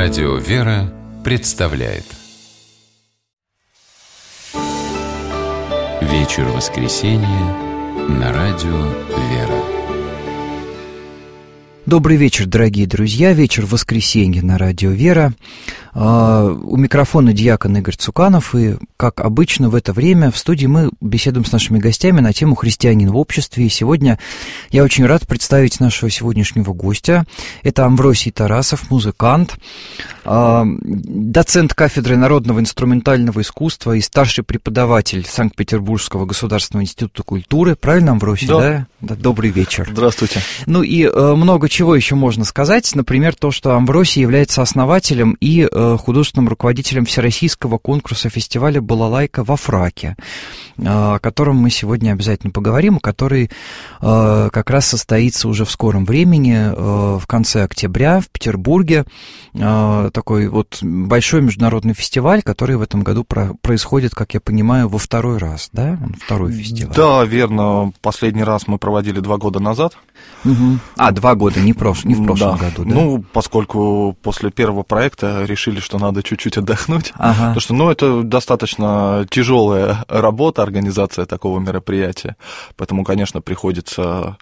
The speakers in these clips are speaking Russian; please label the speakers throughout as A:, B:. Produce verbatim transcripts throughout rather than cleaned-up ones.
A: Радио «Вера» представляет Вечер воскресенья на Радио «Вера».
B: Добрый вечер, дорогие друзья. Вечер воскресенья на Радио «Вера». У микрофона диакон Игорь Цуканов, и, как обычно, в это время в студии мы беседуем с нашими гостями на тему «Христианин в обществе». И сегодня я очень рад представить нашего сегодняшнего гостя. Это Амвросий Тарасов, музыкант, доцент кафедры народного инструментального искусства и старший преподаватель Санкт-Петербургского государственного института культуры. Правильно, Амвросий, да? да? да? Добрый вечер.
C: Здравствуйте.
B: Ну и много чего еще можно сказать. Например, то, что Амвросий является основателем и художественным руководителем всероссийского конкурса фестиваля «Балалайка во фраке», о котором мы сегодня обязательно поговорим, который как раз состоится уже в скором времени, в конце октября в Петербурге. Такой вот большой международный фестиваль, который в этом году происходит, как я понимаю, во второй раз, да? Второй фестиваль.
C: Да, верно. Последний раз мы проводили два года назад.
B: Угу. А, два года, не, прош... не в прошлом
C: да.
B: году, да?
C: Ну, поскольку после первого проекта решили, что надо чуть-чуть отдохнуть, ага. потому что, ну, это достаточно тяжелая работа, организация такого мероприятия, поэтому, конечно, приходится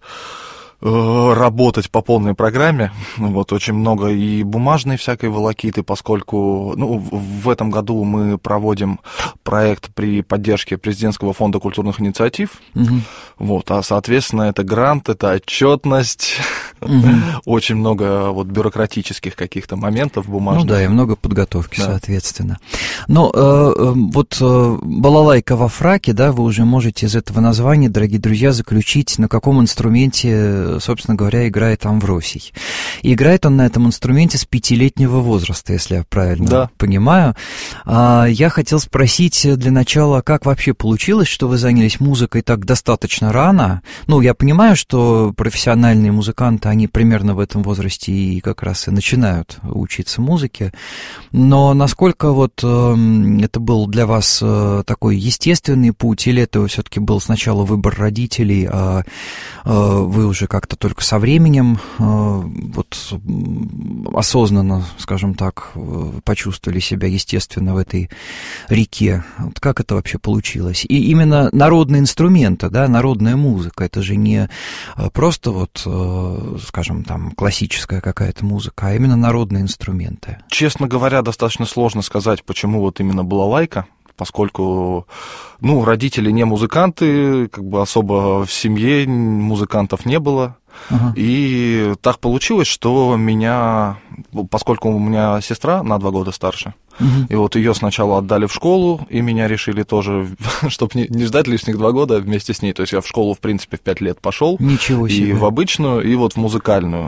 C: работать по полной программе. Вот, очень много и бумажной всякой волокиты, поскольку ну, в этом году мы проводим проект при поддержке Президентского фонда культурных инициатив. Угу. Вот, а, соответственно, это грант, это отчетность, угу. очень много вот, бюрократических каких-то моментов бумажных.
B: Ну да, и много подготовки, да. соответственно. Но э, вот э, «Балалайка во фраке», да, вы уже можете из этого названия, дорогие друзья, заключить, на каком инструменте, собственно говоря, играет Амвросий. И играет он на этом инструменте с пятилетнего возраста, если я правильно да. понимаю. А, я хотел спросить для начала, как вообще получилось, что вы занялись музыкой так достаточно рано? Ну, я понимаю, что профессиональные музыканты, они примерно в этом возрасте и как раз и начинают учиться музыке, но насколько вот э, это был для вас э, такой естественный путь, или это все-таки был сначала выбор родителей, а э, вы уже как как-то только со временем э, вот осознанно, скажем так, почувствовали себя естественно в этой реке. Вот как это вообще получилось? И именно народные инструменты, да, народная музыка, это же не просто вот, э, скажем, там, классическая какая-то музыка, а именно народные инструменты.
C: Честно говоря, достаточно сложно сказать, почему вот именно балалайка, поскольку, ну, родители не музыканты, как бы особо в семье музыкантов не было. Ага. И так получилось, что меня, поскольку у меня сестра на два года старше, угу. и вот ее сначала отдали в школу, и меня решили тоже, чтобы не, не ждать лишних два года вместе с ней. То есть я в школу, в принципе, в пять лет пошел.
B: Ничего себе.
C: И в обычную, и вот в музыкальную.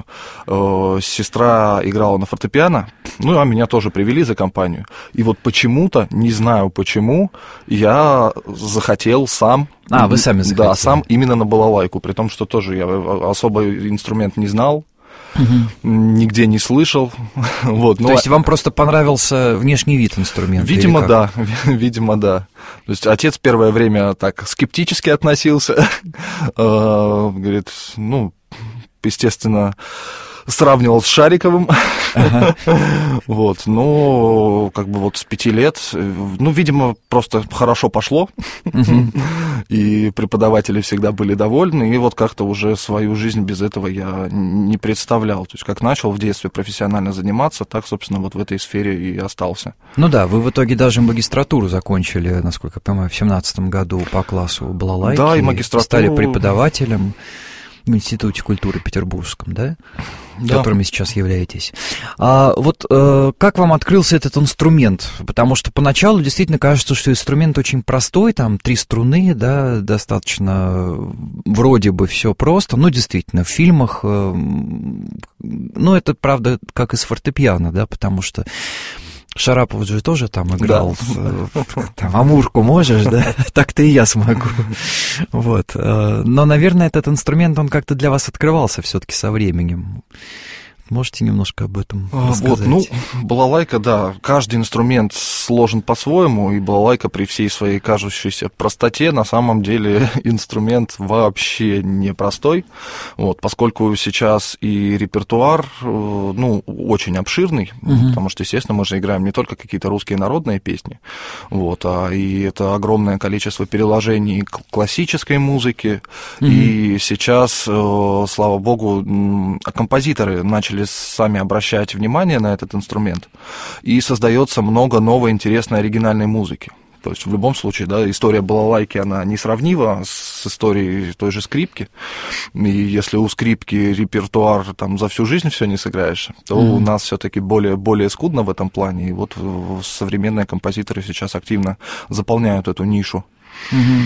C: Сестра играла на фортепиано, ну, а меня тоже привели за компанию. И вот почему-то, не знаю почему, я захотел сам.
B: А, вы сами захотели?
C: Да, сам именно на балалайку, при том, что тоже я особо инструмент не знал, угу. нигде не слышал. Вот,
B: ну, то есть вам просто понравился внешний вид инструмента?
C: Видимо, да, видимо, да. То есть отец первое время так скептически относился, говорит, ну, естественно, сравнивал с Шариковым, ага. вот, но как бы вот с пяти лет, ну, видимо, просто хорошо пошло, угу. и преподаватели всегда были довольны, и вот как-то уже свою жизнь без этого я не представлял, то есть как начал в детстве профессионально заниматься, так, собственно, вот в этой сфере и остался.
B: Ну да, вы в итоге даже магистратуру закончили, насколько я понимаю, в семнадцатом году по классу балалайки,
C: да, и магистратуру...
B: стали преподавателем в Институте культуры Петербургском, да? Да. Которыми сейчас являетесь. А вот э, как вам открылся этот инструмент? Потому что поначалу действительно кажется, что инструмент очень простой, там три струны, да, достаточно вроде бы все просто, но действительно в фильмах, э, ну это правда как и с фортепиано, да, потому что Шарапов же тоже там играл, да. там, Амурку можешь, да? Так-то и я смогу. Вот. Но, наверное, этот инструмент, он как-то для вас открывался все-таки со временем. Можете немножко об этом рассказать?
C: Вот, ну, балалайка, да, каждый инструмент сложен по-своему, и балалайка при всей своей кажущейся простоте на самом деле инструмент вообще непростой, вот, поскольку сейчас и репертуар, ну, очень обширный, угу. потому что, естественно, мы же играем не только какие-то русские народные песни, вот, а и это огромное количество переложений классической музыки, угу. и сейчас, слава богу, композиторы начали сами обращать внимание на этот инструмент, и создается много новой интересной оригинальной музыки. То есть в любом случае, да, история балалайки, она несравнима с историей той же скрипки. И если у скрипки репертуар там за всю жизнь все не сыграешь, то mm-hmm. у нас все-таки более, более скудно в этом плане. И вот современные композиторы сейчас активно заполняют эту нишу.
B: Mm-hmm.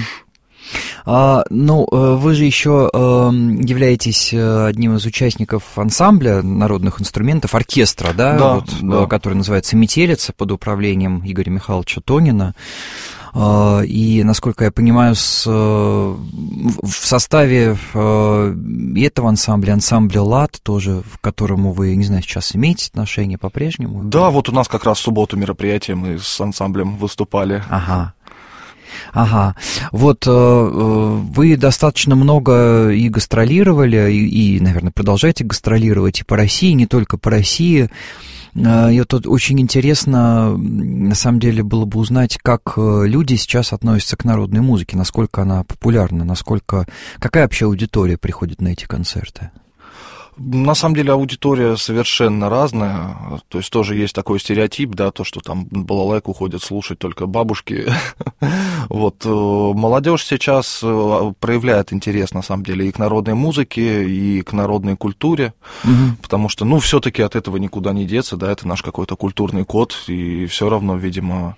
B: А, ну, вы же еще э, являетесь одним из участников ансамбля народных инструментов, оркестра, да,
C: да,
B: вот,
C: да.
B: который называется «Метелица» под управлением Игоря Михайловича Тонина. Uh, и, насколько я понимаю, с, uh, в составе uh, этого ансамбля, ансамбля «Лад», тоже, к которому вы, не знаю, сейчас имеете отношение по-прежнему?
C: Да, вот у нас как раз в субботу мероприятие, мы с ансамблем выступали.
B: Ага. Ага, вот вы достаточно много и гастролировали, и, и, наверное, продолжаете гастролировать и по России, не только по России. И вот очень интересно, на самом деле, было бы узнать, как люди сейчас относятся к народной музыке, насколько она популярна, насколько, какая вообще аудитория приходит на эти концерты?
C: На самом деле аудитория совершенно разная, то есть тоже есть такой стереотип, да, то, что там балалайку ходят слушать только бабушки. Вот, молодежь сейчас проявляет интерес, на самом деле, и к народной музыке, и к народной культуре, потому что, ну, все-таки от этого никуда не деться, да, это наш какой-то культурный код, и все равно, видимо,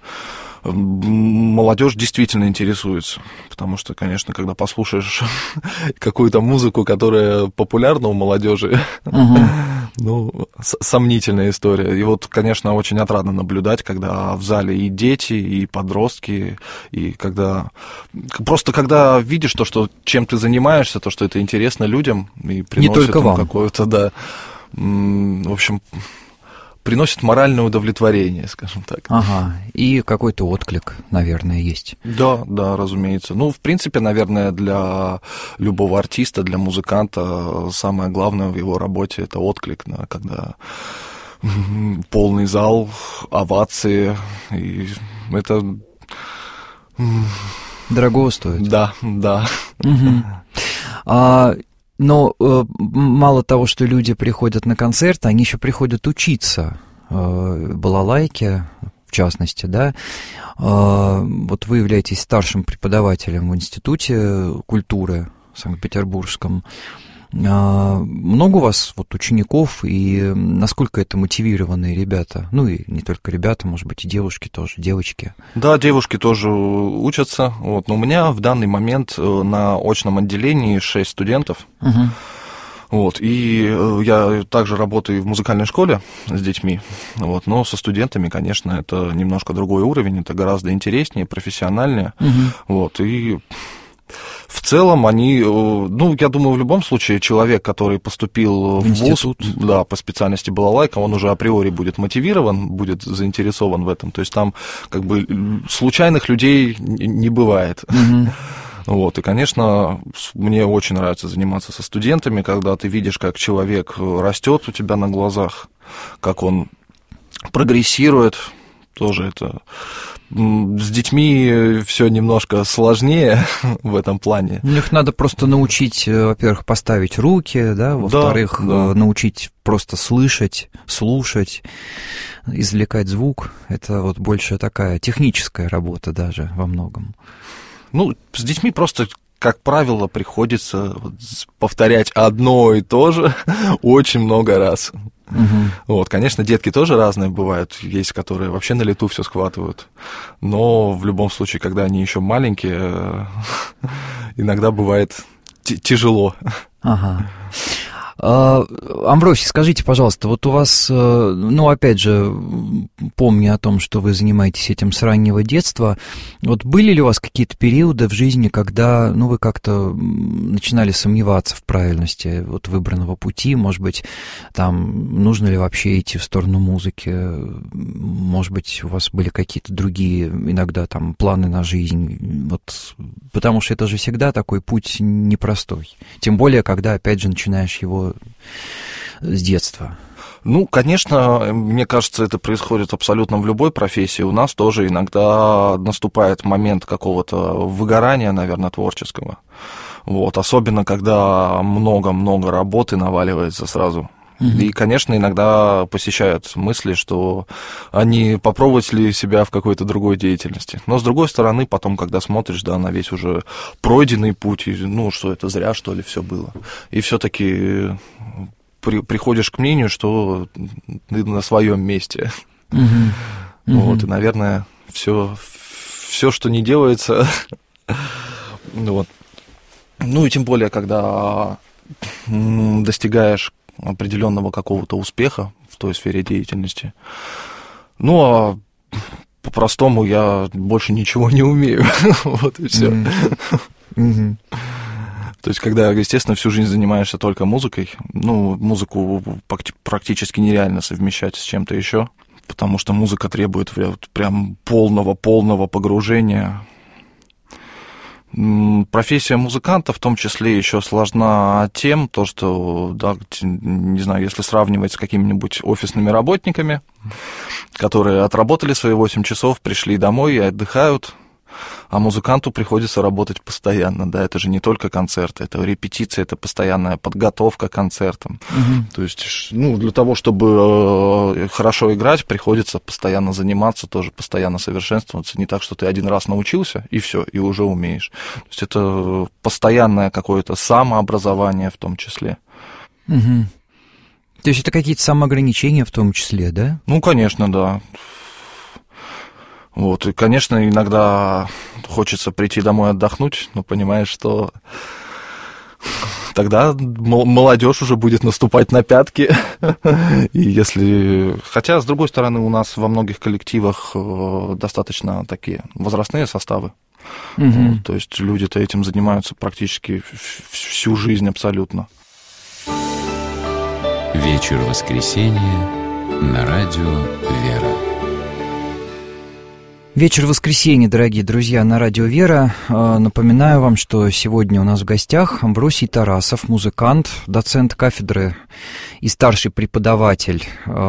C: молодежь действительно интересуется, потому что, конечно, когда послушаешь какую-то музыку, которая популярна у молодежи, угу. ну, сомнительная история. И вот, конечно, очень отрадно наблюдать, когда в зале и дети, и подростки, и когда просто когда видишь то, что чем ты занимаешься, то, что это интересно людям, и приносит им какое-то, да, в общем, приносит моральное удовлетворение, скажем так.
B: Ага, и какой-то отклик, наверное, есть.
C: Да, да, разумеется. Ну, в принципе, наверное, для любого артиста, для музыканта самое главное в его работе – это отклик, да, когда полный зал, овации, и это…
B: Дорого стоит.
C: Да, да.
B: Угу. А… Но э, мало того, что люди приходят на концерты, они еще приходят учиться э, балалайке, в частности, да. Э, вот вы являетесь старшим преподавателем в Институте культуры Санкт-Петербургском. Э, много у вас вот учеников, и насколько это мотивированные ребята? Ну, и не только ребята, может быть, и девушки тоже, девочки.
C: Да, девушки тоже учатся. Вот. Но у меня в данный момент на очном отделении шесть студентов. Угу. Вот. И я также работаю в музыкальной школе с детьми. Вот. Но со студентами, конечно, это немножко другой уровень, это гораздо интереснее, профессиональнее. Угу. Вот. И в целом они, ну, я думаю, в любом случае человек, который поступил в, в вуз, да, по специальности балалайка, он уже априори будет мотивирован, будет заинтересован в этом. То есть там как бы случайных людей не бывает. Mm-hmm. Вот, и, конечно, мне очень нравится заниматься со студентами, когда ты видишь, как человек растет у тебя на глазах, как он прогрессирует, тоже это… С детьми все немножко сложнее в этом плане.
B: Их надо просто научить, во-первых, поставить руки, да, во-вторых, да, да. научить просто слышать, слушать, извлекать звук. Это вот больше такая техническая работа даже во многом.
C: Ну, с детьми просто, как правило, приходится повторять одно и то же очень много раз. Угу. Вот, конечно, детки тоже разные бывают, есть, которые вообще на лету все схватывают, но в любом случае, когда они еще маленькие, иногда бывает т- тяжело.
B: Ага. Амвросий, скажите, пожалуйста, вот у вас, ну, опять же, помня о том, что вы занимаетесь этим с раннего детства, вот были ли у вас какие-то периоды в жизни, когда, ну, вы как-то начинали сомневаться в правильности вот выбранного пути, может быть, там, нужно ли вообще идти в сторону музыки, может быть, у вас были какие-то другие, иногда, там, планы на жизнь, вот, потому что это же всегда такой путь непростой, тем более, когда, опять же, начинаешь его с детства?
C: Ну, конечно, мне кажется, это происходит абсолютно в любой профессии. У нас тоже иногда наступает момент какого-то выгорания, наверное, творческого. Вот, особенно, когда много-много работы наваливается сразу. Mm-hmm. И, конечно, иногда посещают мысли, что они попробовать ли себя в какой-то другой деятельности. Но, с другой стороны, потом, когда смотришь, да, на весь уже пройденный путь, и, ну, что это зря, что ли, все было. И все-таки при, приходишь к мнению, что ты на своем месте. Mm-hmm. Mm-hmm. Вот, и, наверное, все, все, что не делается, вот. Ну, и тем более, когда достигаешь определенного какого-то успеха в той сфере деятельности. Ну, а по-простому я больше ничего не умею. Вот и все. Mm-hmm. Mm-hmm. То есть, когда, естественно, всю жизнь занимаешься только музыкой, ну, музыку практически нереально совмещать с чем-то еще, потому что музыка требует прям полного-полного погружения. Профессия музыканта в том числе еще сложна тем, то, что, да, не знаю, если сравнивать с какими-нибудь офисными работниками, которые отработали свои восемь часов, пришли домой и отдыхают, а музыканту приходится работать постоянно, да, это же не только концерты, это репетиции, это постоянная подготовка к концертам. Угу. То есть, ну, для того, чтобы хорошо играть, приходится постоянно заниматься, тоже постоянно совершенствоваться, не так, что ты один раз научился, и все, и уже умеешь. То есть, это постоянное какое-то самообразование в том числе.
B: Угу. То есть, это какие-то самоограничения в том числе, да?
C: Ну, конечно, да. Вот, и, конечно, иногда хочется прийти домой отдохнуть, но понимаешь, что тогда молодежь уже будет наступать на пятки. И если... Хотя, с другой стороны, у нас во многих коллективах достаточно такие возрастные составы. Угу. Вот, то есть люди-то этим занимаются практически всю жизнь абсолютно.
A: Вечер воскресенья на радио «Вера».
B: Вечер воскресенья, дорогие друзья, на радио «Вера». Напоминаю вам, что сегодня у нас в гостях Амвросий Тарасов, музыкант, доцент кафедры и старший преподаватель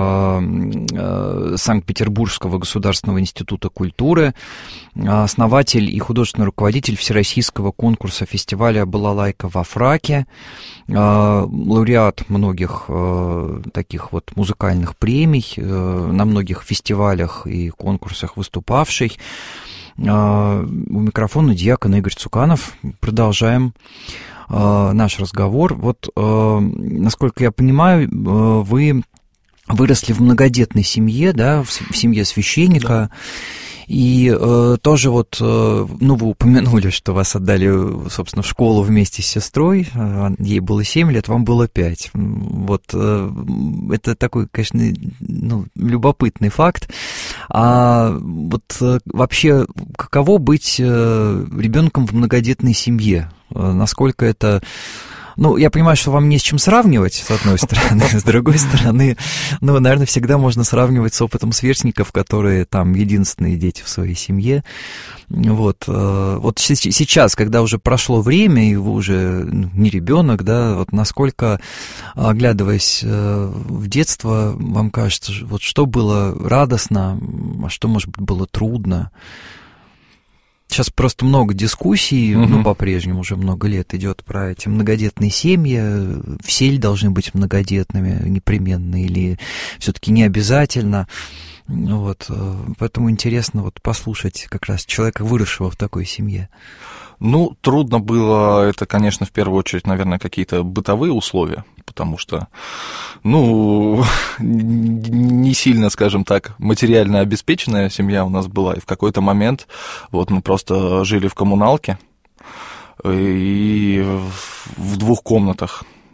B: Санкт-Петербургского государственного института культуры, основатель и художественный руководитель всероссийского конкурса фестиваля «Балалайка во фраке», лауреат многих таких вот музыкальных премий, на многих фестивалях и конкурсах выступавший. У микрофона диакон Игорь Цуканов. Продолжаем наш разговор. Вот, насколько я понимаю, вы выросли в многодетной семье, да, в семье священника. Да. И э, тоже вот, э, ну, вы упомянули, что вас отдали, собственно, в школу вместе с сестрой, ей было семь лет, вам было пять. Вот, э, это такой, конечно, ну, любопытный факт. А вот э, вообще, каково быть э, ребенком в многодетной семье? Э, насколько это... Ну, я понимаю, что вам не с чем сравнивать, с одной стороны, с другой стороны, ну, наверное, всегда можно сравнивать с опытом сверстников, которые там единственные дети в своей семье. Вот, вот сейчас, когда уже прошло время, и вы уже не ребенок, да, вот насколько, оглядываясь в детство, вам кажется, вот что было радостно, а что, может быть, было трудно? Сейчас просто много дискуссий, uh-huh. ну, по-прежнему уже много лет идет про эти многодетные семьи. Все ли должны быть многодетными непременно, или все-таки не обязательно? Вот, поэтому интересно вот послушать как раз человека, выросшего в такой семье.
C: Ну, трудно было, это, конечно, в первую очередь, наверное, какие-то бытовые условия, потому что, ну, не сильно, скажем так, материально обеспеченная семья у нас была, и в какой-то момент вот мы просто жили в коммуналке и в двух комнатах.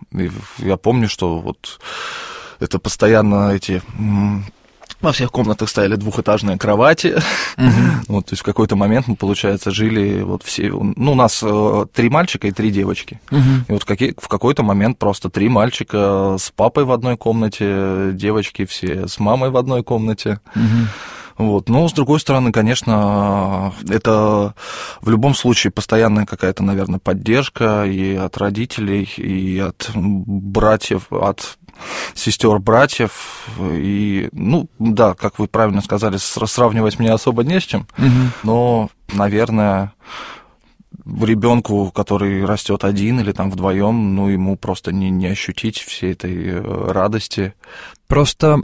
C: И я помню, что вот это постоянно эти... Во всех комнатах стояли двухэтажные кровати. Uh-huh. Вот, то есть в какой-то момент мы, получается, жили вот все... Ну, у нас э, три мальчика и три девочки. Uh-huh. И вот в, какие, в какой-то момент просто три мальчика с папой в одной комнате, девочки все с мамой в одной комнате. Uh-huh. Вот. Но, с другой стороны, конечно, это в любом случае постоянная какая-то, наверное, поддержка и от родителей, и от братьев, от сестер, братьев, и, ну, да, как вы правильно сказали, сравнивать мне особо не с чем, угу. но, наверное, ребенку, который растет один или там вдвоем, ну, ему просто не, не ощутить всей этой радости.
B: Просто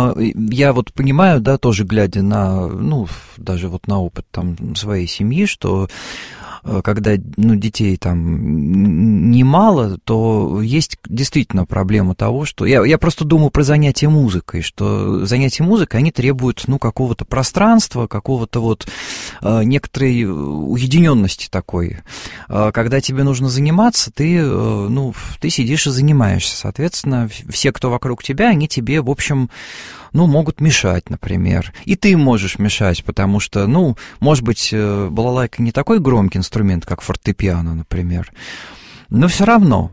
B: я вот понимаю, да, тоже глядя на, ну, даже вот на опыт там своей семьи, что когда, ну, детей там немало, то есть действительно проблема того, что... Я, я просто думаю про занятия музыкой, что занятия музыкой, они требуют, ну, какого-то пространства, какого-то вот некоторой уединенности такой. Когда тебе нужно заниматься, ты, ну, ты сидишь и занимаешься. Соответственно, все, кто вокруг тебя, они тебе, в общем... ну, могут мешать, например. И ты можешь мешать, потому что, ну, может быть, балалайка не такой громкий инструмент, как фортепиано, например. Но все равно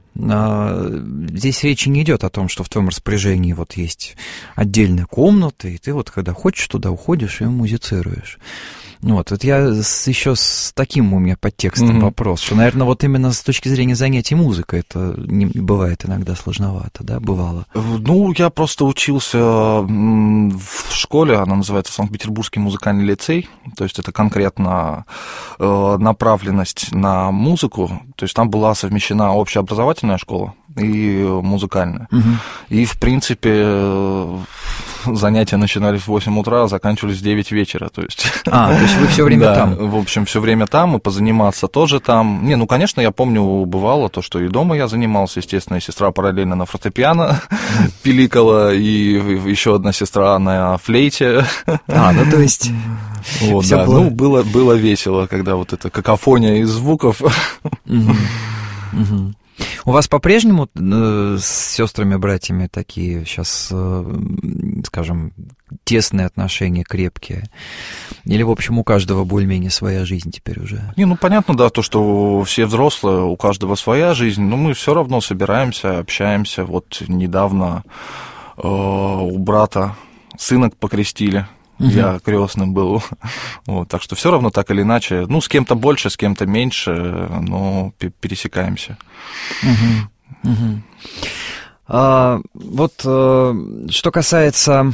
B: здесь речи не идет о том, что в твоем распоряжении вот есть отдельная комната, и ты вот, когда хочешь, туда уходишь и музицируешь. Вот, вот я еще с таким у меня подтекстом mm-hmm. вопрос, что, наверное, вот именно с точки зрения занятий музыкой это не, бывает иногда сложновато, да, бывало?
C: Ну, я просто учился в школе, она называется Санкт-Петербургский музыкальный лицей, то есть это конкретно направленность на музыку, то есть там была совмещена общеобразовательная школа и музыкальная. Угу. И, в принципе, занятия начинались в восемь утра, а заканчивались в девять вечера. То есть...
B: А, то есть вы все время
C: да,
B: там?
C: В общем, все время там, и позаниматься тоже там. Не, ну, конечно, я помню, бывало то, что и дома я занимался, естественно, и сестра параллельно на фортепиано пиликала, и еще одна сестра на флейте.
B: А, ну, то есть...
C: Вот, да, было... ну, было, было весело, когда вот эта какофония из звуков...
B: Угу. Угу. У вас по-прежнему э, с сестрами, братьями такие сейчас, э, скажем, тесные отношения, крепкие? Или, в общем, у каждого более-менее своя жизнь теперь уже?
C: Не, ну, понятно, да, то, что все взрослые, у каждого своя жизнь, но мы все равно собираемся, общаемся. Вот недавно э, у брата сына покрестили. Uh-huh. Я крестным был. Вот, так что все равно так или иначе, ну, с кем-то больше, с кем-то меньше, но пересекаемся.
B: Uh-huh. Uh-huh. А, вот а, что касается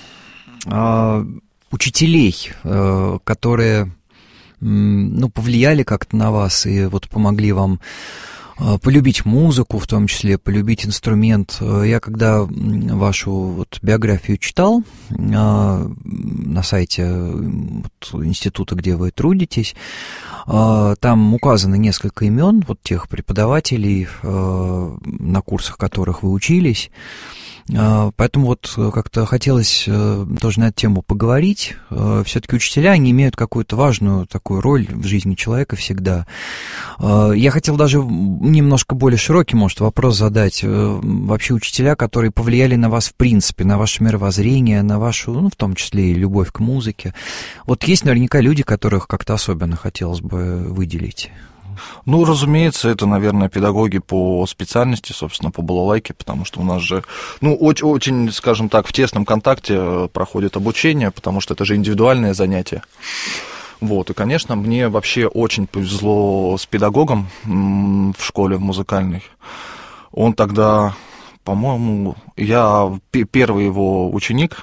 B: а, учителей, а, которые, ну, повлияли как-то на вас и вот помогли вам полюбить музыку, в том числе полюбить инструмент. Я когда вашу вот биографию читал на сайте вот института, где вы трудитесь, там указано несколько имен вот тех преподавателей, на курсах которых вы учились. Поэтому вот как-то хотелось тоже на эту тему поговорить. Все-таки учителя, они имеют какую-то важную такую роль в жизни человека всегда. Я хотел даже немножко более широкий, может, вопрос задать. Вообще учителя, которые повлияли на вас в принципе, на ваше мировоззрение, на вашу, ну, в том числе и любовь к музыке. Вот есть наверняка люди, которых как-то особенно хотелось бы выделить.
C: Ну, разумеется, это, наверное, педагоги по специальности, собственно, по балалайке, потому что у нас же, ну, очень, очень, скажем так, в тесном контакте проходит обучение, потому что это же индивидуальное занятие. Вот, и, конечно, мне вообще очень повезло с педагогом в школе в музыкальной. Он тогда, по-моему, я первый его ученик.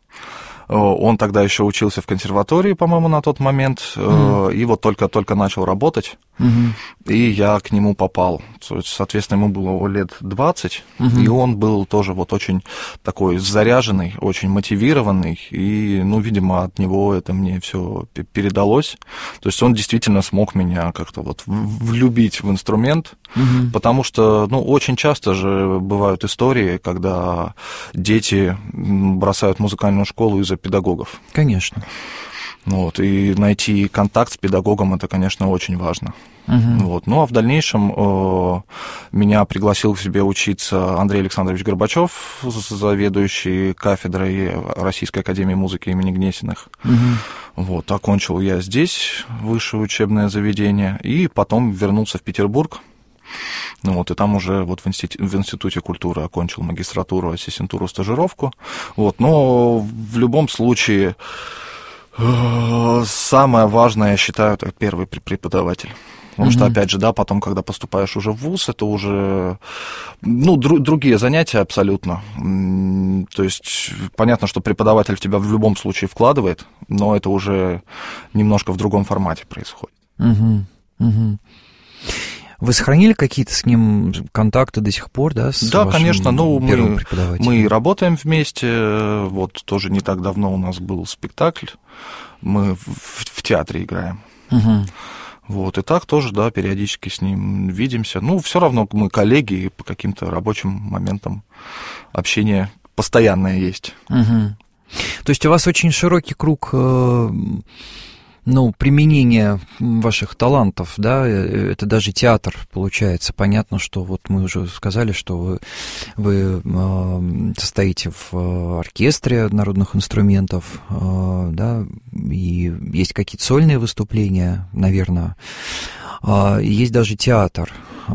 C: Он тогда еще учился в консерватории, по-моему, на тот момент, mm-hmm. и вот только-только начал работать, mm-hmm. и я к нему попал. Соответственно, ему было лет двадцать, mm-hmm. и он был тоже вот очень такой заряженный, очень мотивированный, и, ну, видимо, от него это мне все передалось. То есть он действительно смог меня как-то вот влюбить в инструмент, mm-hmm. потому что, ну, очень часто же бывают истории, когда дети бросают музыкальную школу из-за педагогов.
B: Конечно.
C: Вот, и найти контакт с педагогом, это, конечно, очень важно.
B: Uh-huh.
C: Вот. Ну, а в дальнейшем э, меня пригласил к себе учиться Андрей Александрович Горбачев, заведующий кафедрой Российской академии музыки имени Гнесиных.
B: Uh-huh.
C: Вот, окончил я здесь высшее учебное заведение, и потом вернулся в Петербург. Ну, вот, и там уже вот в, институ- в Институте культуры окончил магистратуру, ассистентуру, стажировку. Вот, но в любом случае... Самое важное, я считаю, это первый преподаватель. Потому mm-hmm. что, опять же, да, потом, когда поступаешь уже в вуз, это уже, ну, дру- другие занятия абсолютно. То есть, понятно, что преподаватель в тебя в любом случае вкладывает, но это уже немножко в другом формате происходит.
B: Mm-hmm. Mm-hmm. Вы сохранили какие-то с ним контакты до сих пор, да? С
C: да, конечно, ну, мы, мы работаем вместе, вот тоже не так давно у нас был спектакль, мы в, в театре играем.
B: Угу.
C: Вот, и так тоже, да, периодически с ним видимся. Ну, все равно мы коллеги, и по каким-то рабочим моментам общение постоянное есть.
B: Угу. То есть у вас очень широкий круг... Ну, применение ваших талантов, да, это даже театр получается. Понятно, что вот мы уже сказали, что вы, вы э, состоите в оркестре народных инструментов, э, да, и есть какие-то сольные выступления, наверное, э, есть даже театр. Э,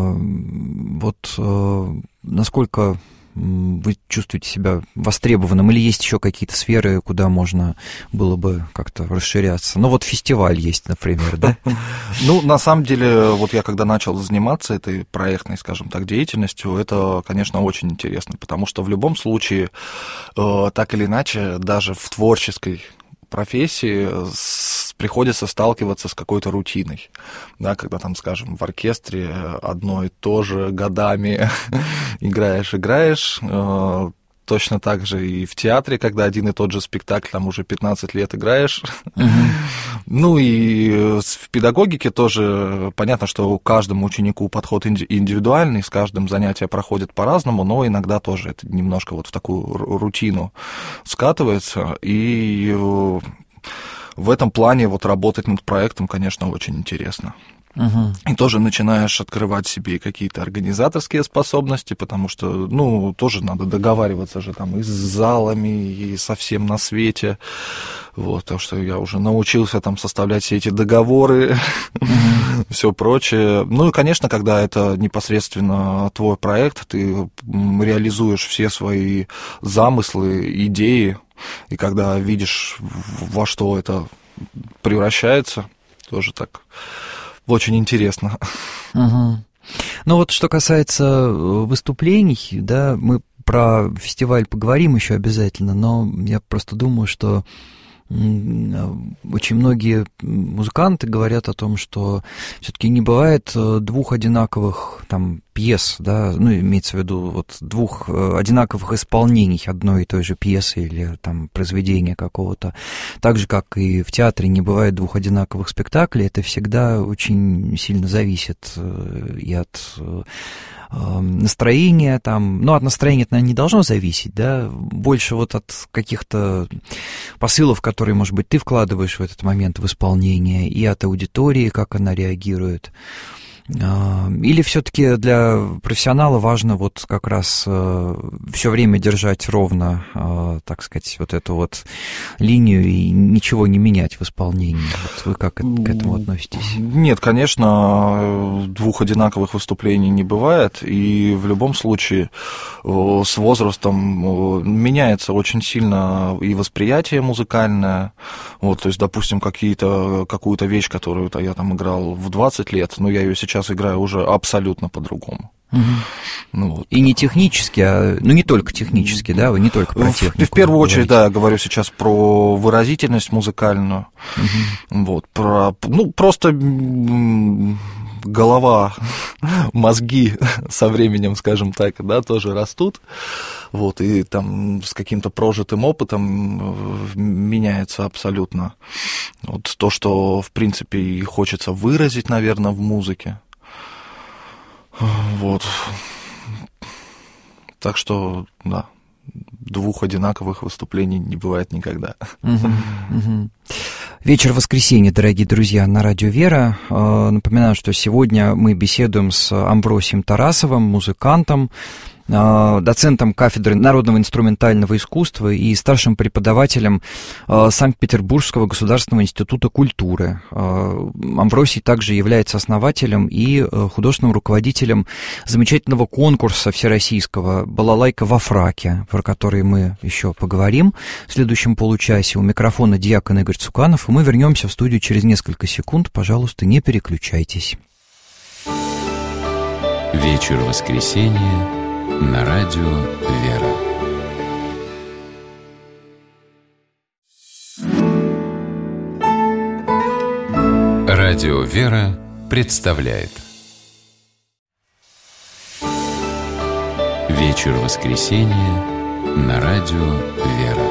B: вот э, насколько... вы чувствуете себя востребованным, или есть еще какие-то сферы, куда можно было бы как-то расширяться? Ну, вот фестиваль есть, например, да?
C: Ну, на самом деле, вот я когда начал заниматься этой проектной, скажем так, деятельностью, это, конечно, очень интересно, потому что в любом случае, так или иначе, даже в творческой профессии приходится сталкиваться с какой-то рутиной, да, когда там, скажем, в оркестре одно и то же годами играешь, играешь, э, точно так же и в театре, когда один и тот же спектакль там уже пятнадцать лет играешь. Uh-huh. Ну и в педагогике тоже понятно, что каждому ученику подход индивидуальный, с каждым занятия проходит по-разному, но иногда тоже это немножко вот в такую рутину скатывается, и в этом плане вот работать над проектом, конечно, очень интересно.
B: Uh-huh.
C: И тоже начинаешь открывать себе какие-то организаторские способности, потому что, ну, тоже надо договариваться же там и с залами, и со всем на свете. Вот, так что я уже научился там составлять все эти договоры, uh-huh. все прочее. Ну и, конечно, когда это непосредственно твой проект, ты реализуешь все свои замыслы, идеи, и когда видишь, во что это превращается, тоже так очень интересно.
B: Угу. Ну вот что касается выступлений, да, мы про фестиваль поговорим еще обязательно, но я просто думаю, что очень многие музыканты говорят о том, что все-таки не бывает двух одинаковых там пьес, да, ну, имеется в виду вот двух одинаковых исполнений одной и той же пьесы или там произведения какого-то. Так же, как и в театре не бывает двух одинаковых спектаклей, это всегда очень сильно зависит и от настроения там, ну, от настроения это, наверное, не должно зависеть, да, больше вот от каких-то посылов, которые, может быть, ты вкладываешь в этот момент в исполнение, и от аудитории, как она реагирует. Или все-таки для профессионала важно вот как раз все время держать ровно, так сказать, вот эту вот линию и ничего не менять в исполнении? Вот вы как к этому относитесь?
C: Нет, конечно, двух одинаковых выступлений не бывает, и в любом случае с возрастом меняется очень сильно и восприятие музыкальное. Вот, то есть, допустим, какие-то, какую-то вещь, которую я там играл в двадцать лет, но я ее сейчас сейчас играю уже абсолютно по-другому.
B: Угу. Ну, вот. И не технически, а, ну, не только технически, да, вы не только про технику.
C: В, в первую очередь, да, я говорю сейчас про выразительность музыкальную, угу. Вот, про, ну, просто голова, мозги со временем, скажем так, да, тоже растут, вот, и там с каким-то прожитым опытом меняется абсолютно вот то, что, в принципе, и хочется выразить, наверное, в музыке. Вот. Так что, да, двух одинаковых выступлений не бывает никогда.
B: Угу, угу. Вечер воскресенья, дорогие друзья, на радио «Вера». Напоминаю, что сегодня мы беседуем с Амвросием Тарасовым, музыкантом, доцентом кафедры народного инструментального искусства и старшим преподавателем Санкт-Петербургского государственного института культуры. Амвросий также является основателем и художественным руководителем замечательного конкурса всероссийского «Балалайка во фраке», про который мы еще поговорим в следующем получасе. У микрофона дьякон Игорь Цуканов, и мы вернемся в студию через несколько секунд. Пожалуйста, не переключайтесь.
A: Вечер воскресенья на радио «Вера». Радио «Вера» представляет Вечер воскресенья на радио «Вера».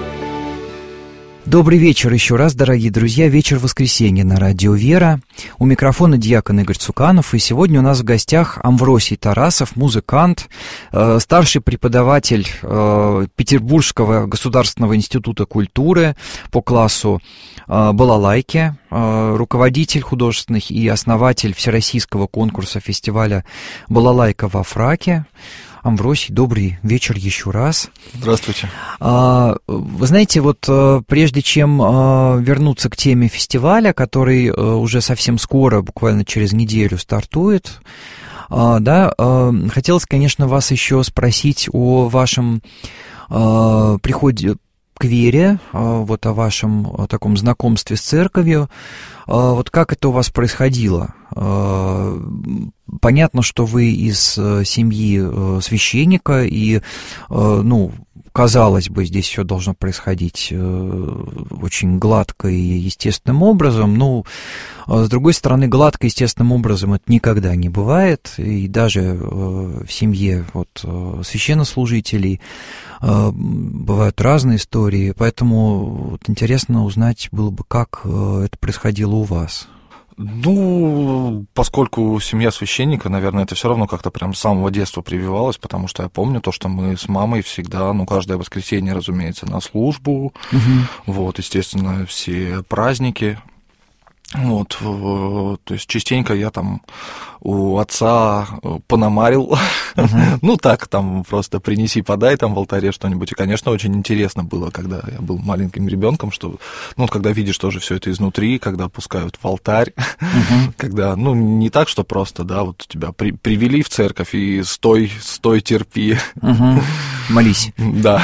B: Добрый вечер еще раз, дорогие друзья. Вечер воскресенья на радио «Вера». У микрофона дьякон Игорь Цуканов. И сегодня у нас в гостях Амвросий Тарасов, музыкант, э, старший преподаватель э, Петербургского государственного института культуры по классу э, балалайки, э, руководитель художественных и основатель всероссийского конкурса фестиваля «Балалайка во фраке». Амвросий, добрый вечер еще раз.
C: Здравствуйте.
B: Вы знаете, вот прежде чем вернуться к теме фестиваля, который уже совсем скоро, буквально через неделю, стартует, да, хотелось, конечно, вас еще спросить о вашем приходе к вере, вот о вашем таком знакомстве с церковью. Вот как это у вас происходило? Понятно, что вы из семьи священника, и, ну, казалось бы, здесь все должно происходить очень гладко и естественным образом. Ну, с другой стороны, гладко и естественным образом это никогда не бывает. И даже в семье вот священнослужителей бывают разные истории. Поэтому вот интересно узнать было бы, как это происходило у вас.
C: Ну, поскольку семья священника, наверное, это все равно как-то прям с самого детства прививалось, потому что я помню то, что мы с мамой всегда, ну, каждое воскресенье, разумеется, на службу, угу. Вот, естественно, все праздники. Вот, то есть частенько я там у отца пономарил, uh-huh. Ну так, там просто принеси, подай там в алтаре что-нибудь, и, конечно, очень интересно было, когда я был маленьким ребенком, что, ну, когда видишь тоже все это изнутри, когда пускают в алтарь, uh-huh. Когда, ну, не так, что просто, да, вот тебя при, привели в церковь и стой, стой, терпи.
B: Uh-huh. Молись.
C: Да.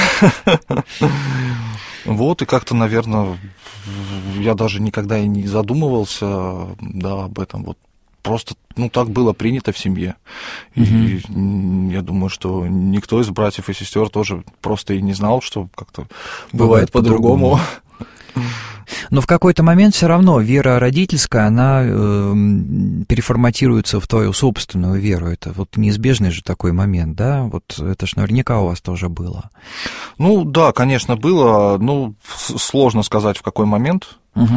C: Вот, и как-то, наверное, я даже никогда и не задумывался, да, об этом. Вот просто, ну, так было принято в семье. И mm-hmm. я думаю, что никто из братьев и сестер тоже просто и не знал, что как-то бывает, бывает по-другому. по-другому.
B: Но в какой-то момент все равно вера родительская, она э, переформатируется в твою собственную веру. Это вот неизбежный же такой момент, да? Вот это ж наверняка у вас тоже было.
C: Ну да, конечно, было. Ну, сложно сказать, в какой момент.
B: Угу.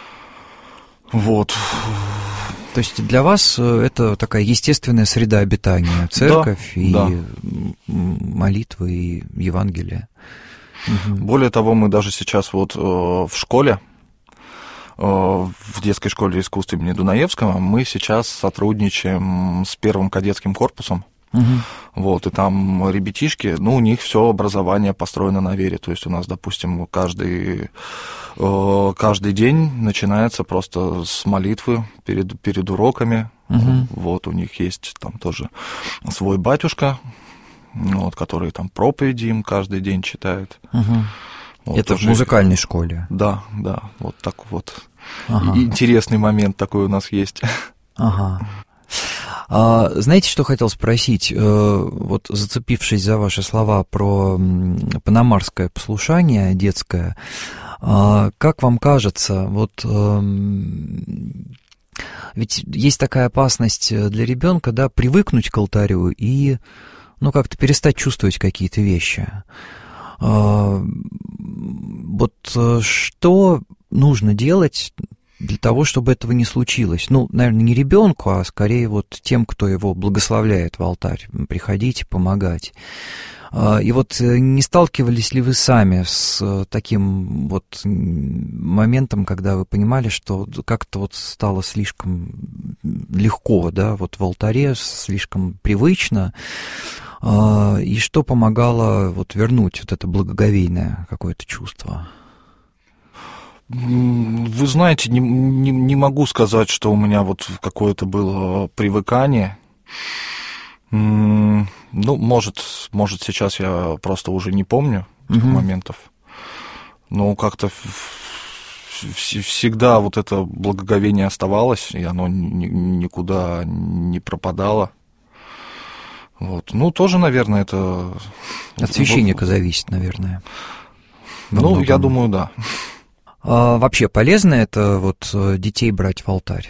C: Вот.
B: То есть для вас это такая естественная среда обитания, церковь, да, и да. молитвы, и Евангелие. Угу.
C: Более того, мы даже сейчас вот э, в школе, э, в детской школе искусств имени Дунаевского, мы сейчас сотрудничаем с первым кадетским корпусом. Угу. Вот, и там ребятишки, ну, у них все образование построено на вере. То есть у нас, допустим, каждый, э, каждый день начинается просто с молитвы перед, перед уроками. Угу. Вот, у них есть там тоже свой батюшка, вот, который там проповеди им каждый день читает.
B: Угу. Вот, это тоже в музыкальной школе?
C: Да, да, вот так вот. Ага. Интересный момент такой у нас есть.
B: Ага. А, знаете, что хотел спросить? Вот зацепившись за ваши слова про пономарское послушание детское, как вам кажется, вот ведь есть такая опасность для ребенка, да, привыкнуть к алтарю и, ну, как-то перестать чувствовать какие-то вещи. Вот что нужно делать для того, чтобы этого не случилось? Ну, наверное, не ребенку, а скорее вот тем, кто его благословляет в алтарь, приходить и помогать. И вот не сталкивались ли вы сами с таким вот моментом, когда вы понимали, что как-то вот стало слишком легко, да, вот в алтаре, слишком привычно, и что помогало вот вернуть вот это благоговейное какое-то чувство?
C: Вы знаете, не, не, не могу сказать, что у меня вот какое-то было привыкание. Ну, может, может, сейчас я просто уже не помню этих uh-huh. моментов, но как-то всегда вот это благоговение оставалось, и оно никуда не пропадало. Вот. Ну, тоже, наверное, это...
B: От священника зависит, наверное.
C: Ну, многом. Я думаю, да.
B: А вообще полезно это вот детей брать в алтарь?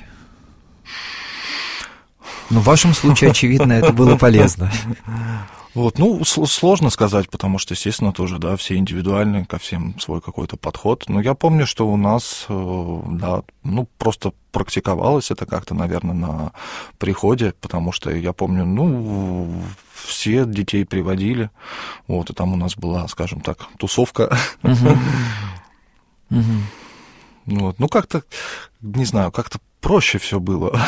B: Ну, в вашем случае, очевидно, это было полезно.
C: Вот, ну, сложно сказать, потому что, естественно, тоже, да, все индивидуальные, ко всем свой какой-то подход. Но я помню, что у нас, да, ну, просто практиковалось это как-то, наверное, на приходе, потому что я помню, ну, все детей приводили, вот, и там у нас была, скажем так, тусовка. Вот, ну, как-то, не знаю, как-то проще все было.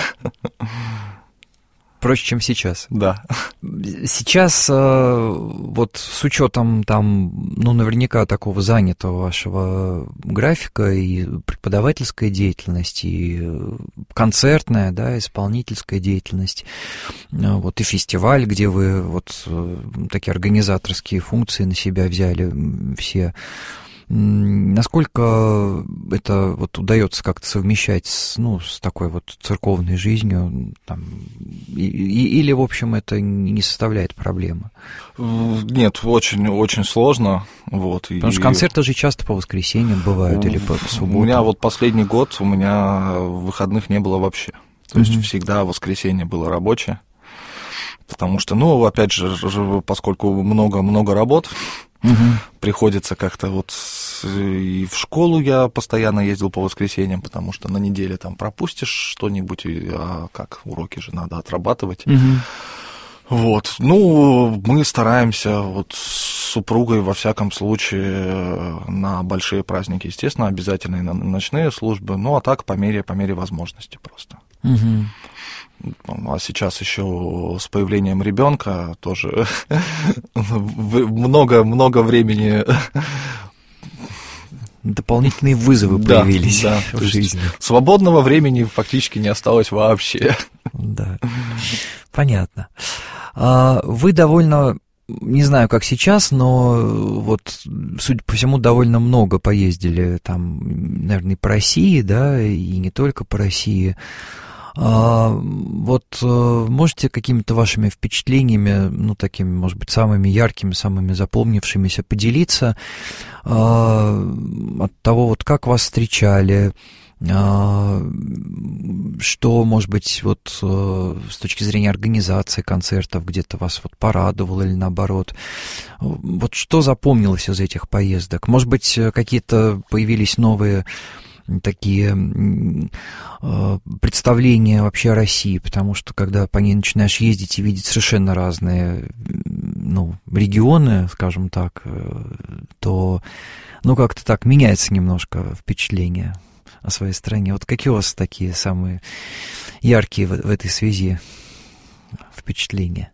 B: Проще, чем сейчас.
C: Да.
B: Сейчас вот с учетом там, ну, наверняка такого занятого вашего графика и преподавательская деятельность, и концертная, да, исполнительская деятельность, вот и фестиваль, где вы вот такие организаторские функции на себя взяли все. Насколько это вот удается как-то совмещать с, ну, с такой вот церковной жизнью, там, и, и, или, в общем, это не составляет проблемы?
C: Нет, очень-очень сложно. Вот,
B: Потому и... что концерты же часто по воскресеньям бывают, или по субботам.
C: У меня вот последний год, у меня выходных не было вообще. То mm-hmm. есть всегда воскресенье было рабочее. Потому что, ну, опять же, поскольку много-много работ, угу. приходится как-то вот... И в школу я постоянно ездил по воскресеньям, потому что на неделе там пропустишь что-нибудь, а как, уроки же надо отрабатывать. Угу. Вот, ну, мы стараемся вот с супругой, во всяком случае, на большие праздники, естественно, обязательно и на ночные службы, ну, а так по мере, по мере возможности просто. Угу. А сейчас еще с появлением ребенка тоже много-много времени.
B: Дополнительные вызовы появились
C: да,
B: в жизни.
C: Свободного времени фактически не осталось вообще.
B: Да, понятно. Вы довольно, не знаю, как сейчас, но вот, судя по всему, довольно много поездили там, наверное, и по России, да, и не только по России. А, вот можете какими-то вашими впечатлениями, ну, такими, может быть, самыми яркими, самыми запомнившимися поделиться а, от того, вот как вас встречали, а, что, может быть, вот с точки зрения организации концертов где-то вас вот порадовало или наоборот, вот что запомнилось из этих поездок? Может быть, какие-то появились новые такие э, представления вообще о России, потому что когда по ней начинаешь ездить и видеть совершенно разные, ну, регионы, скажем так, э, то, ну, как-то так меняется немножко впечатление о своей стране. Вот какие у вас такие самые яркие в, в этой связи впечатления?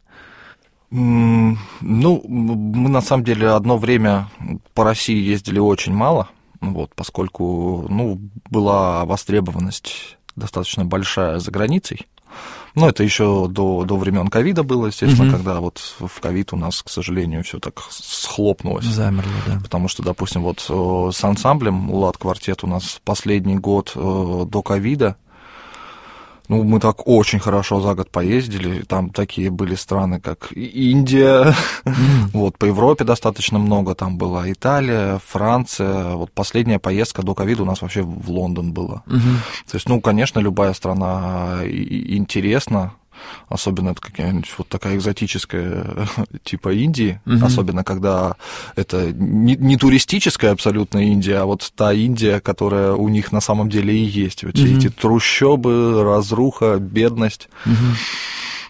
C: Mm, ну, мы на самом деле одно время по России ездили очень мало. Вот, поскольку, ну, была востребованность достаточно большая за границей. Но это еще до, до времен ковида было, естественно, mm-hmm. когда вот в ковид у нас, к сожалению, все так схлопнулось.
B: Замерло, да.
C: Потому что, допустим, вот с ансамблем «Лад-квартет» у нас последний год до ковида, ну, мы так очень хорошо за год поездили, там такие были страны, как Индия, mm. вот, по Европе достаточно много, там была Италия, Франция, вот последняя поездка до ковида у нас вообще в Лондон была. Mm-hmm. То есть, ну, конечно, любая страна интересна, особенно это какая-нибудь вот такая экзотическая, типа Индии, mm-hmm. особенно когда это не, не туристическая абсолютно Индия, а вот та Индия, которая у них на самом деле и есть. Вот mm-hmm. эти трущобы, разруха, бедность. Mm-hmm.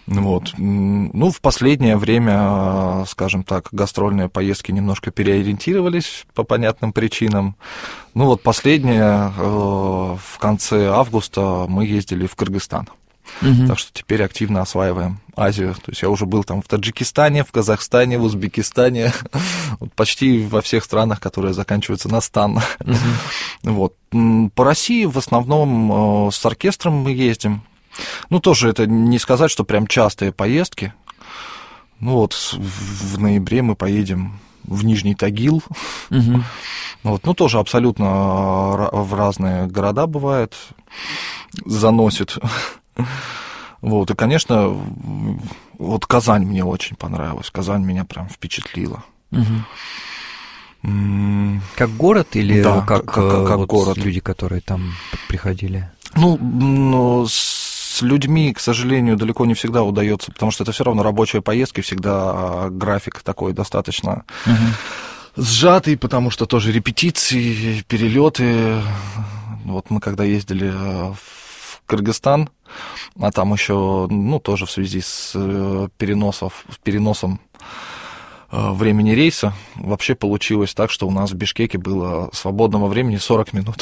C: Вот. Ну, в последнее время, скажем так, гастрольные поездки немножко переориентировались по понятным причинам. Ну, вот последнее, в конце августа мы ездили в Кыргызстан. Угу. Так что теперь активно осваиваем Азию. То есть я уже был там в Таджикистане, в Казахстане, в Узбекистане, почти во всех странах, которые заканчиваются на стан. Угу. Вот. По России в основном с оркестром мы ездим. Ну, тоже это не сказать, что прям частые поездки. Ну, вот в ноябре мы поедем в Нижний Тагил. Угу. Вот. Ну, тоже абсолютно в разные города бывает. Заносит. Вот. И, конечно, вот Казань мне очень понравилась. Казань меня прям впечатлила.
B: Угу. Как город или
C: да,
B: как,
C: как, как
B: вот
C: город.
B: Люди, которые там приходили?
C: Ну, ну с С людьми, к сожалению, далеко не всегда удается, потому что это все равно рабочие поездки, всегда график такой достаточно угу. сжатый, потому что тоже репетиции, перелеты. Вот мы когда ездили в Кыргызстан, а там еще, ну, тоже в связи с переносом, переносом времени рейса, вообще получилось так, что у нас в Бишкеке было свободного времени сорок минут.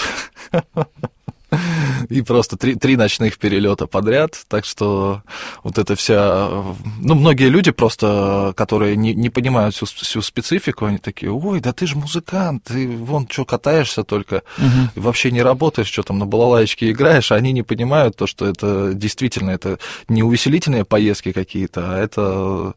C: И просто три, три ночных перелета подряд, так что вот эта вся... Ну, многие люди просто, которые не, не понимают всю, всю специфику, они такие: ой, да ты же музыкант, ты вон что катаешься только, угу. вообще не работаешь, что там на балалайчике играешь, а они не понимают то, что это действительно, это не увеселительные поездки какие-то, а это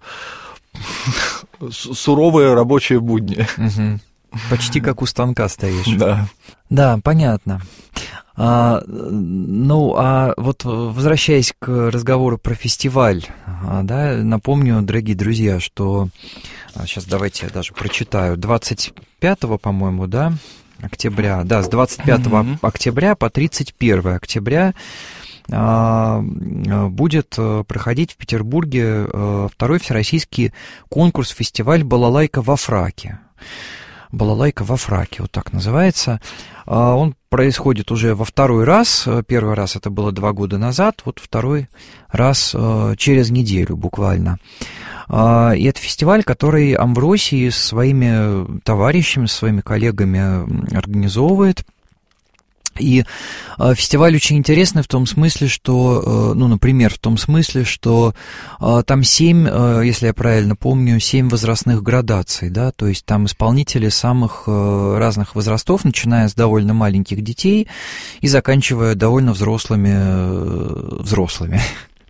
C: суровые рабочие будни.
B: Угу. Почти как у станка стоишь.
C: Да.
B: Да, понятно. А, ну, а вот возвращаясь к разговору про фестиваль, да, напомню, дорогие друзья, что сейчас давайте я даже прочитаю. двадцать пятого, по-моему, да, октября, да, с двадцать пятого mm-hmm. октября по тридцать первое октября а, будет проходить в Петербурге второй всероссийский конкурс-фестиваль «Балалайка во фраке». «Балалайка во фраке», вот так называется. Он происходит уже во второй раз. Первый раз это было два года назад, вот второй раз через неделю буквально. И это фестиваль, который Амвросий с своими товарищами, с своими коллегами организовывает. И э, фестиваль очень интересный в том смысле, что, э, ну, например, в том смысле, что э, там семь, э, если я правильно помню, семь возрастных градаций, да, то есть там исполнители самых э, разных возрастов, начиная с довольно маленьких детей и заканчивая довольно взрослыми, э, взрослыми.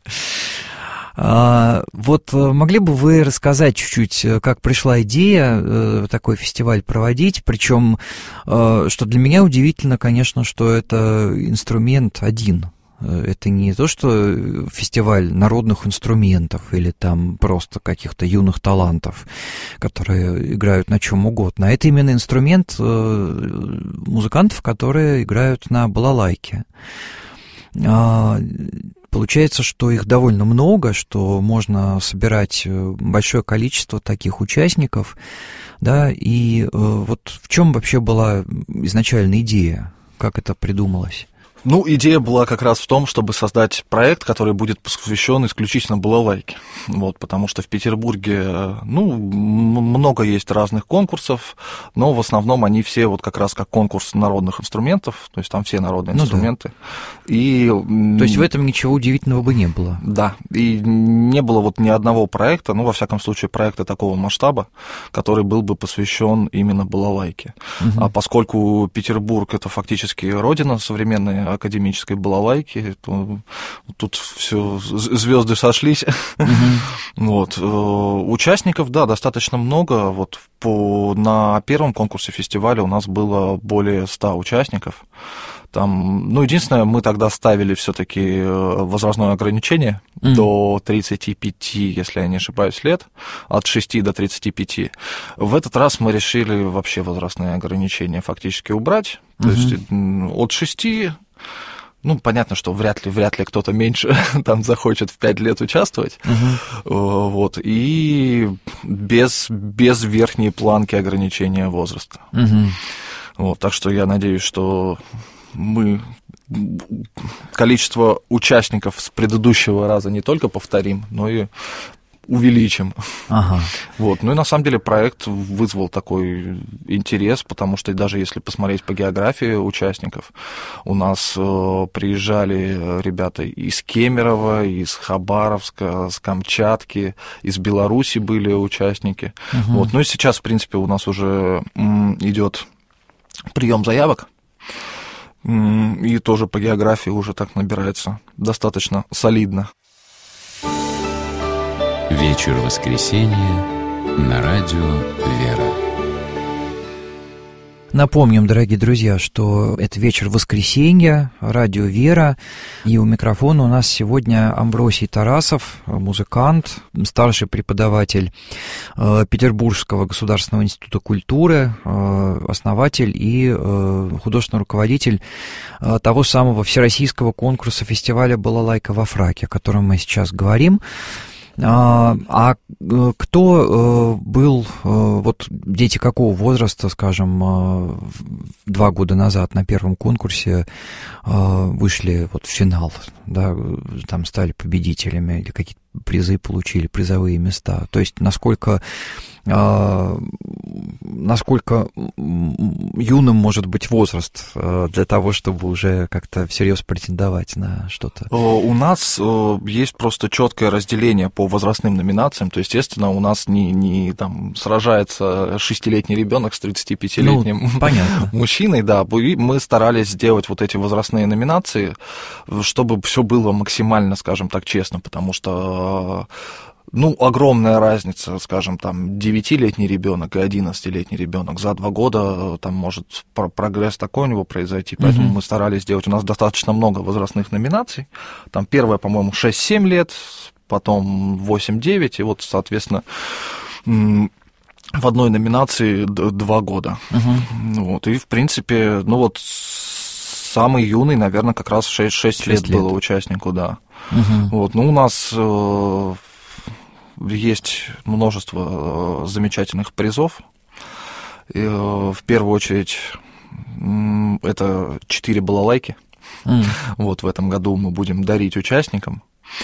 B: Вот могли бы вы рассказать чуть-чуть, как пришла идея такой фестиваль проводить, причем, что для меня удивительно, конечно, что это инструмент один. Это не то, что фестиваль народных инструментов или там просто каких-то юных талантов, которые играют на чем угодно, а это именно инструмент музыкантов, которые играют на балалайке. Получается, что их довольно много, что можно собирать большое количество таких участников, да, и вот в чем вообще была изначально идея, как это придумалось?
C: Ну, идея была как раз в том, чтобы создать проект, который будет посвящен исключительно балалайке. Вот, потому что в Петербурге, ну, много есть разных конкурсов, но в основном они все вот как раз как конкурс народных инструментов, то есть там все народные ну инструменты. Да. И...
B: То есть в этом ничего удивительного бы не было?
C: Да, и не было вот ни одного проекта, ну, во всяком случае, проекта такого масштаба, который был бы посвящен именно балалайке. Угу. А поскольку Петербург — это фактически родина современной академической балалайки, то тут все звезды сошлись. Mm-hmm. Вот. Участников, да, достаточно много. Вот по, на первом конкурсе фестиваля у нас было более ста участников. Там, ну, единственное, мы тогда ставили все-таки возрастное ограничение mm. до тридцати пяти, если я не ошибаюсь, лет, от шести до тридцати пяти. В этот раз мы решили вообще возрастные ограничения фактически убрать. Mm-hmm. То есть от шести... Ну, понятно, что вряд ли, вряд ли кто-то меньше там захочет в пять лет участвовать. Uh-huh. Вот. И без, без верхней планки ограничения возраста. Uh-huh. Вот. Так что я надеюсь, что мы количество участников с предыдущего раза не только повторим, но и увеличим. Ага. Вот. Ну и на самом деле проект вызвал такой интерес, потому что даже если посмотреть по географии участников, у нас э, приезжали ребята из Кемерово, из Хабаровска, с Камчатки, из Беларуси были участники. Угу. Вот. Ну и сейчас, в принципе, у нас уже м, идет прием заявок, м, и тоже по географии уже так набирается достаточно солидно.
A: Вечер воскресенья на радио «Вера».
B: Напомним, дорогие друзья, что это вечер воскресенья, радио «Вера», и у микрофона у нас сегодня Амбросий Тарасов, музыкант, старший преподаватель Петербургского государственного института культуры, основатель и художественный руководитель того самого всероссийского конкурса фестиваля «Балалайка во фраке», о котором мы сейчас говорим. А, а кто был, вот дети какого возраста, скажем, два года назад на первом конкурсе вышли вот в финал, да, там стали победителями или какие-то призы получили, призовые места? То есть насколько, насколько юным может быть возраст для того, чтобы уже как-то всерьез претендовать на что-то?
C: У нас есть просто четкое разделение по возрастным номинациям. То есть, естественно, у нас не, не там сражается шестилетний ребенок с тридцатипятилетним ну, мужчиной. Да, мы старались сделать вот эти возрастные номинации, чтобы все было максимально, скажем так, честно, потому что ну, огромная разница, скажем, там, девятилетний ребенок и одиннадцатилетний ребенок. За два года там может прогресс такой у него произойти, поэтому mm-hmm. мы старались сделать. У нас достаточно много возрастных номинаций. Там первая, по-моему, шесть-семь лет, потом восемь-девять, и вот, соответственно, в одной номинации два года. Uh-huh. Вот, и, в принципе, ну вот самый юный, наверное, как раз шесть лет было участнику, да. Uh-huh. Вот, ну, у нас э, есть множество э, замечательных призов. И, э, в первую очередь, э, это четыре балалайки. Uh-huh. Вот в этом году мы будем дарить участникам.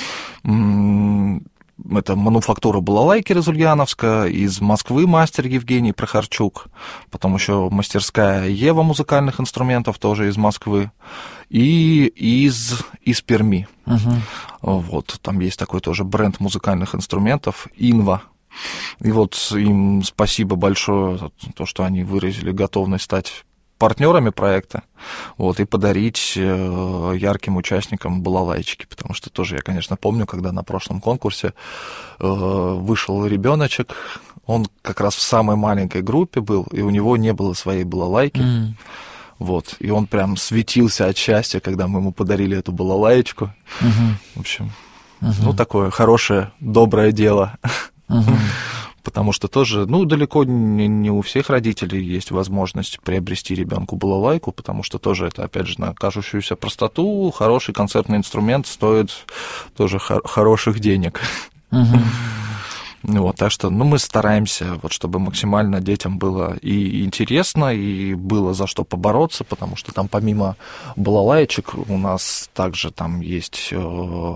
C: Это мануфактура балалайки Разульяновская, из Москвы мастер Евгений Прохорчук, потом еще мастерская Ева музыкальных инструментов, тоже из Москвы, и из, из Перми. Uh-huh. Вот, там есть такой тоже бренд музыкальных инструментов «Инва». И вот им спасибо большое за то, что они выразили готовность стать партнерами проекта, вот, и подарить э, ярким участникам балалайчики, потому что тоже я, конечно, помню, когда на прошлом конкурсе э, вышел ребеночек, он как раз в самой маленькой группе был, и у него не было своей балалайки, mm. вот, и он прям светился от счастья, когда мы ему подарили эту балалаечку. Mm-hmm. В общем, mm-hmm. ну, такое хорошее, доброе дело. Mm-hmm. Потому что тоже, ну, далеко не, не у всех родителей есть возможность приобрести ребенку балалайку, потому что тоже это, опять же, на кажущуюся простоту, хороший концертный инструмент стоит тоже хор- хороших денег. Uh-huh. Вот, так что, ну, мы стараемся, вот, чтобы максимально детям было и интересно, и было за что побороться, потому что там помимо балалаечек у нас также там есть... Э-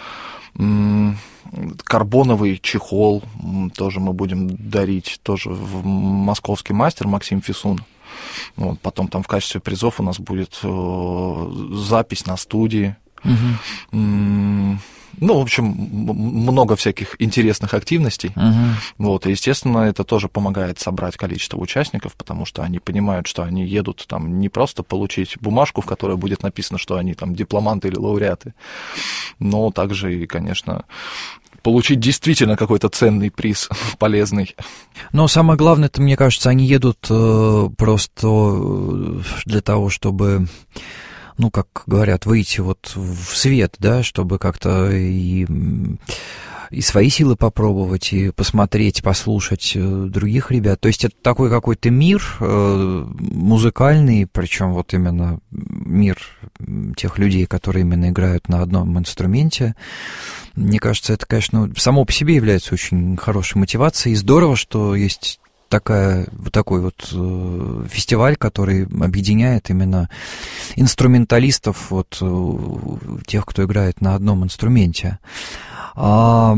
C: м- карбоновый чехол тоже мы будем дарить, тоже в московский мастер Максим Фисун. Вот, потом там в качестве призов у нас будет э, запись на студии. Угу. Ну, в общем, много всяких интересных активностей. Uh-huh. Вот, и, естественно, это тоже помогает собрать количество участников, потому что они понимают, что они едут там не просто получить бумажку, в которой будет написано, что они там дипломанты или лауреаты, но также и, конечно, получить действительно какой-то ценный приз, полезный.
B: Но самое главное, это, мне кажется, они едут э, просто для того, чтобы... ну, как говорят, выйти вот в свет, да, чтобы как-то и, и свои силы попробовать, и посмотреть, послушать других ребят. То есть это такой какой-то мир э, музыкальный, причем вот именно мир тех людей, которые именно играют на одном инструменте. Мне кажется, это, конечно, само по себе является очень хорошей мотивацией. И здорово, что есть такая, вот такой вот фестиваль, который объединяет именно инструменталистов, вот, тех, кто играет на одном инструменте. А,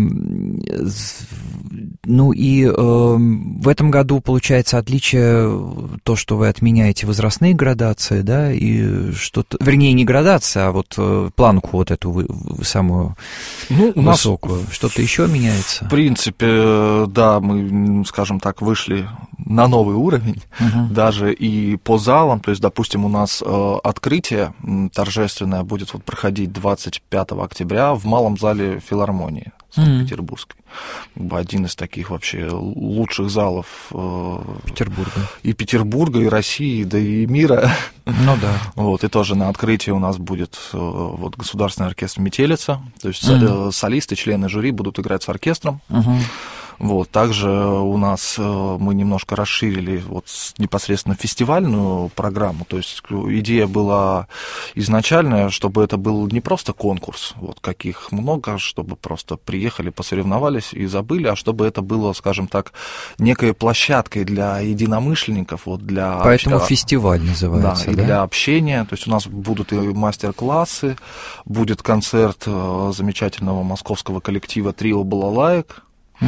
B: ну и э, в этом году получается отличие то, что вы отменяете возрастные градации, да, и что-то, вернее, не градация, а вот э, планку вот эту вы, вы, самую ну, высокую. Что-то еще меняется?
C: В принципе, да, мы, скажем так, вышли на новый уровень, uh-huh. даже и по залам, то есть, допустим, у нас э, открытие торжественное будет вот проходить двадцать пятого октября в малом зале филармонии Санкт-Петербургской. Mm-hmm. Один из таких вообще лучших залов э,
B: Петербурга.
C: И Петербурга, и России, да и мира.
B: Ну да.
C: Вот, и тоже на открытии у нас будет э, вот, Государственный оркестр «Метелица». То есть mm-hmm. солисты, члены жюри будут играть с оркестром. Mm-hmm. Вот, также у нас мы немножко расширили вот непосредственно фестивальную программу, то есть идея была изначальная, чтобы это был не просто конкурс, вот каких много, чтобы просто приехали, посоревновались и забыли, а чтобы это было, скажем так, некой площадкой для единомышленников, вот для...
B: Поэтому общ... фестиваль называется,
C: да?
B: Да,
C: и для общения, то есть у нас будут и мастер-классы, будет концерт замечательного московского коллектива «Трио Балалаек».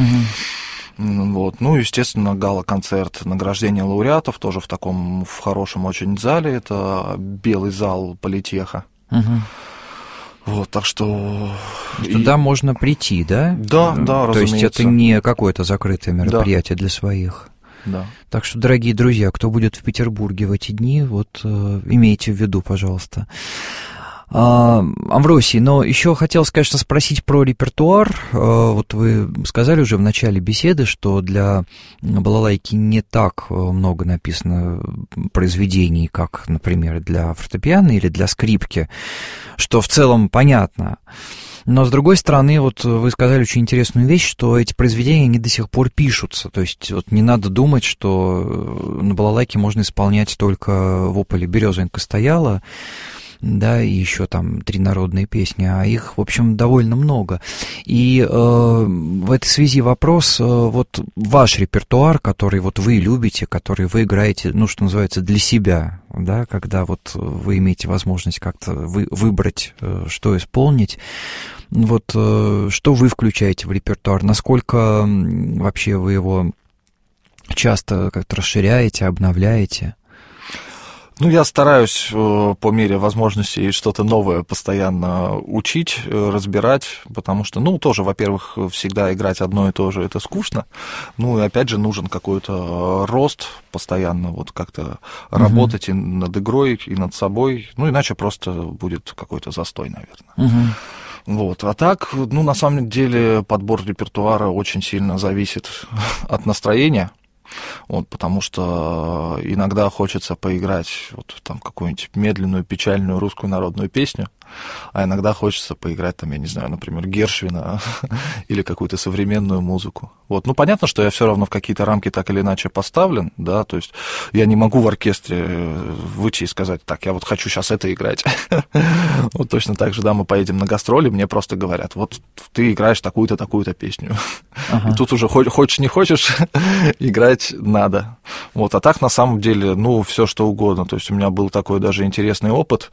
C: Угу. Вот. Ну, естественно, гала-концерт награждения лауреатов, тоже в таком, в хорошем очень зале, это белый зал Политеха. Угу. Вот, так что...
B: Туда и... можно прийти, да?
C: Да, да,
B: То
C: разумеется.
B: есть это не какое-то закрытое мероприятие да. для своих.
C: Да.
B: Так что, дорогие друзья, кто будет в Петербурге в эти дни, вот э, имейте в виду, пожалуйста. А, Амвросий, но еще хотел, конечно, спросить про репертуар. А, вот вы сказали уже в начале беседы, что для балалайки не так много написано произведений, как, например, для фортепиано или для скрипки, что в целом понятно. Но, с другой стороны, вот вы сказали очень интересную вещь, что эти произведения, они до сих пор пишутся. То есть вот не надо думать, что на балалайке можно исполнять только в ополе «Березонька стояла», да, и еще там три народные песни, а их, в общем, довольно много. И э, в этой связи вопрос, э, вот ваш репертуар, который вот вы любите, который вы играете, ну, что называется, для себя, да, когда вот вы имеете возможность как-то вы, выбрать, э, что исполнить, вот э, что вы включаете в репертуар, насколько вообще вы его часто как-то расширяете, обновляете?
C: Ну, я стараюсь по мере возможностей что-то новое постоянно учить, разбирать, потому что, ну, тоже, во-первых, всегда играть одно и то же, это скучно, ну, и опять же нужен какой-то рост постоянно, вот как-то uh-huh. работать и над игрой, и над собой, ну, иначе просто будет какой-то застой, наверное. Uh-huh. Вот. А так, ну, на самом деле, подбор репертуара очень сильно зависит от настроения. Вот, потому что иногда хочется поиграть вот там какую-нибудь медленную, печальную русскую народную песню, а иногда хочется поиграть там, я не знаю, например, Гершвина или какую-то современную музыку. Вот. Ну, понятно, что я все равно в какие-то рамки так или иначе поставлен, да, то есть я не могу в оркестре выйти и сказать, так, я вот хочу сейчас это играть. Вот точно так же, да, мы поедем на гастроли, мне просто говорят, вот ты играешь такую-то, такую-то песню. И тут уже хочешь, не хочешь, играть надо. Вот, а так, на самом деле, ну, все что угодно. То есть у меня был такой даже интересный опыт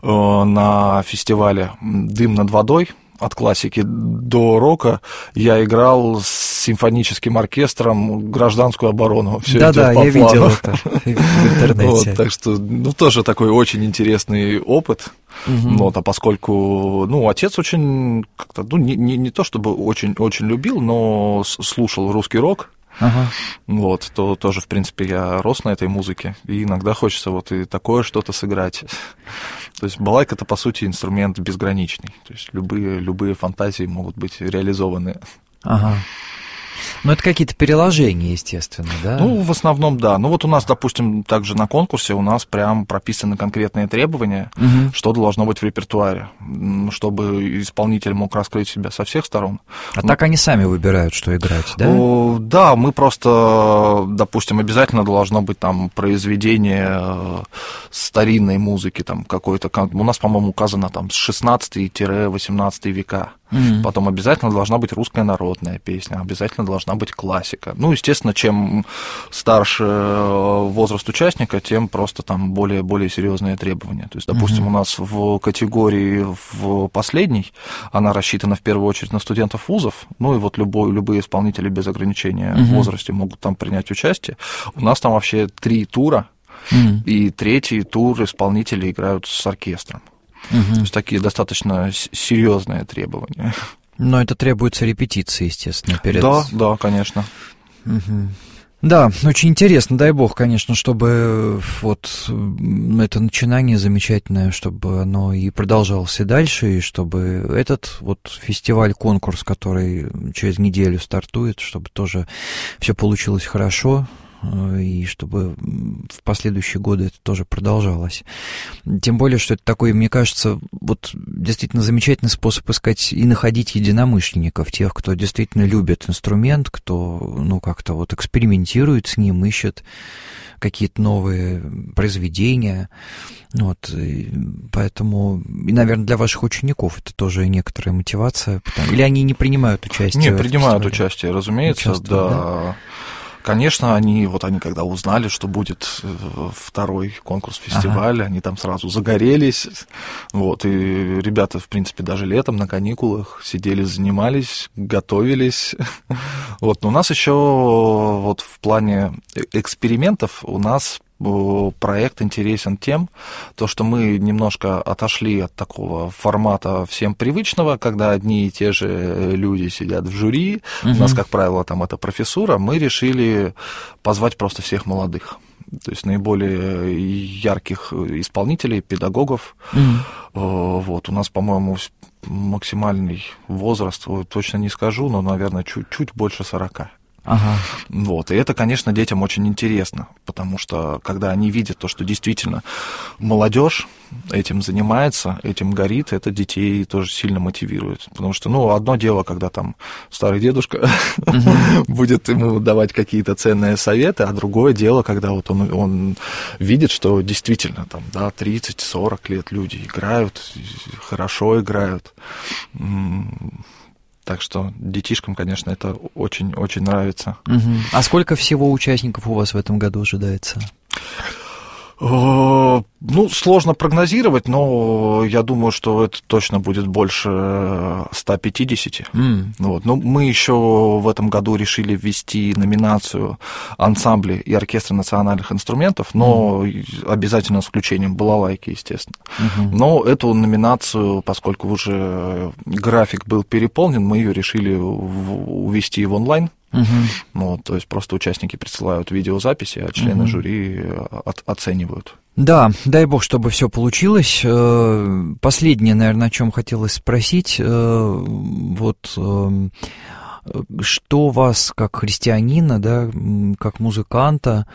C: на фестивале «Дым над водой». От классики до рока я играл с симфоническим оркестром гражданскую оборону.
B: Да-да, я видел это в интернете.
C: Вот, так что, ну, тоже такой очень интересный опыт. Угу. Вот, а поскольку, ну, отец очень как-то, ну, не, не, не то чтобы очень-очень любил, но слушал русский рок. Ага. Вот, то тоже, в принципе, я рос на этой музыке, и иногда хочется вот и такое что-то сыграть. То есть балалайка — это, по сути, инструмент безграничный, то есть любые, любые фантазии могут быть реализованы. Ага.
B: Ну, это какие-то переложения, естественно, да?
C: Ну, в основном, да. Ну, вот у нас, допустим, также на конкурсе у нас прям прописаны конкретные требования, угу. что должно быть в репертуаре, чтобы исполнитель мог раскрыть себя со всех сторон.
B: А ну, так они сами выбирают, что играть, да?
C: О, да, мы просто, допустим, обязательно должно быть там произведение старинной музыки, там какой-то, у нас, по-моему, указано там с шестнадцатого-восемнадцатого века. Mm-hmm. Потом обязательно должна быть русская народная песня, обязательно должна быть классика. Ну, естественно, чем старше возраст участника, тем просто там более, более серьезные требования. То есть, допустим, mm-hmm. у нас в категории в последней, она рассчитана в первую очередь на студентов вузов, ну и вот любой, любые исполнители без ограничения mm-hmm. в возрасте могут там принять участие. У нас там вообще три тура, mm-hmm. и третий тур исполнители играют с оркестром. Mm-hmm. То есть такие достаточно серьезные требования.
B: Но это требуется репетиции, естественно, перед...
C: Да, да, конечно.
B: Mm-hmm. Да, очень интересно, дай бог, конечно, чтобы вот это начинание замечательное, чтобы оно и продолжалось и дальше, и чтобы этот вот фестиваль-конкурс, который через неделю стартует, чтобы тоже все получилось хорошо, и чтобы в последующие годы это тоже продолжалось. Тем более, что это такой, мне кажется, вот действительно замечательный способ искать и находить единомышленников, тех, кто действительно любит инструмент, кто, ну, как-то вот экспериментирует с ним, ищет какие-то новые произведения. Вот, и поэтому, и, наверное, для ваших учеников это тоже некоторая мотивация. Потому... Или они не принимают участие?
C: Не, принимают участие, разумеется, да. да. Конечно, они, вот они когда узнали, что будет второй конкурс фестиваля, ага. они там сразу загорелись, вот, и ребята, в принципе, даже летом на каникулах сидели, занимались, готовились, вот, но у нас еще вот в плане экспериментов у нас проект интересен тем, то, что мы немножко отошли от такого формата всем привычного, когда одни и те же люди сидят в жюри, угу. у нас, как правило, там это профессура, мы решили позвать просто всех молодых. То есть наиболее ярких исполнителей, педагогов. Mm. Вот, у нас, по-моему, максимальный возраст, точно не скажу, но, наверное, чуть-чуть больше сорока.
B: Ага.
C: Вот, и это, конечно, детям очень интересно, потому что, когда они видят то, что действительно молодежь этим занимается, этим горит, это детей тоже сильно мотивирует. Потому что, ну, одно дело, когда там старый дедушка uh-huh. будет ему давать какие-то ценные советы, а другое дело, когда вот он, он видит, что действительно там, да, тридцать-сорок лет люди играют, хорошо играют. Так что детишкам, конечно, это очень-очень нравится.
B: Угу. А сколько всего участников у вас в этом году ожидается?
C: Ну, сложно прогнозировать, но я думаю, что это точно будет больше ста пятидесяти. Mm. Вот. Но мы еще в этом году решили ввести номинацию ансамбли и оркестры национальных инструментов, но mm. обязательно с включением балалайки, естественно. Mm-hmm. Но эту номинацию, поскольку уже график был переполнен, мы ее решили увести в онлайн. Uh-huh. Ну, то есть просто участники присылают видеозаписи, а члены uh-huh. жюри от, оценивают.
B: Да, дай бог, чтобы все получилось. Последнее, наверное, о чем хотелось спросить, вот что вас, как христианина, да, как музыканта,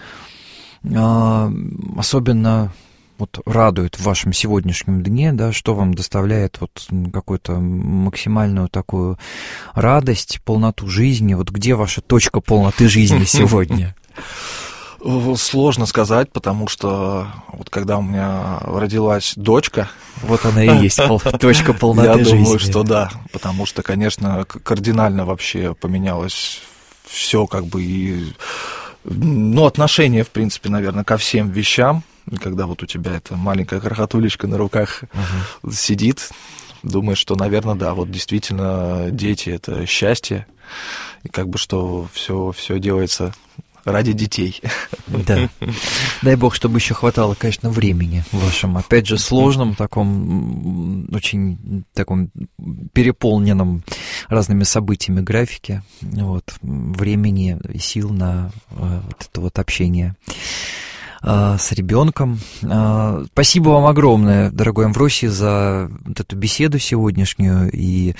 B: особенно вот радует в вашем сегодняшнем дне, да, что вам доставляет вот какую-то максимальную такую радость, полноту жизни, вот где ваша точка полноты жизни сегодня?
C: Сложно сказать, потому что вот когда у меня родилась дочка...
B: Вот она и есть точка полноты жизни.
C: Я думаю, что да, потому что, конечно, кардинально вообще поменялось все как бы и... Ну, отношение, в принципе, наверное, ко всем вещам. Когда вот у тебя эта маленькая крохотулечка на руках uh-huh. сидит, думаешь, что, наверное, да, вот действительно дети — это счастье, и как бы что все, все делается ради детей.
B: Да. Дай бог, чтобы еще хватало, конечно, времени в вашем, опять же, сложном, таком, очень таком переполненном разными событиями графике, вот, времени и сил на вот это вот общение с ребенком. Спасибо вам огромное, дорогой Амвросий, за вот эту беседу сегодняшнюю. И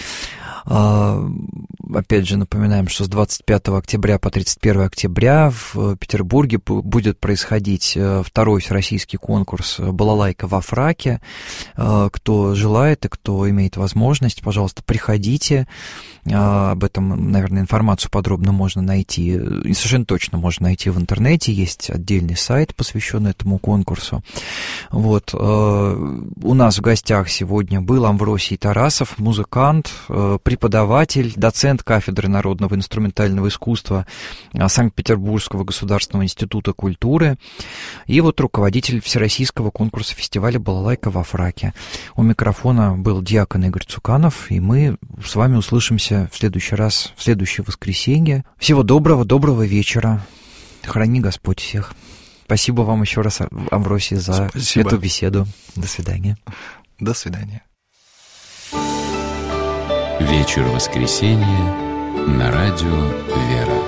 B: опять же напоминаем, что с двадцать пятого октября по тридцать первого октября в Петербурге будет происходить второй всероссийский конкурс «Балалайка во фраке». Кто желает и кто имеет возможность, пожалуйста, приходите. Об этом, наверное, информацию подробно можно найти, и совершенно точно можно найти в интернете. Есть отдельный сайт, посвященный этому конкурсу. Вот. У нас в гостях сегодня был Амвросий Тарасов, музыкант, преподаватель, доцент кафедры народного инструментального искусства Санкт-Петербургского государственного института культуры и вот руководитель всероссийского конкурса фестиваля «Балалайка во фраке». У микрофона был диакон Игорь Цуканов, и мы с вами услышимся в следующий раз, в следующее воскресенье. Всего доброго, доброго вечера. Храни Господь всех. Спасибо вам еще раз, Амвросий, за Спасибо. Эту беседу. До свидания.
C: До свидания.
A: Вечер воскресенья на радио «Вера».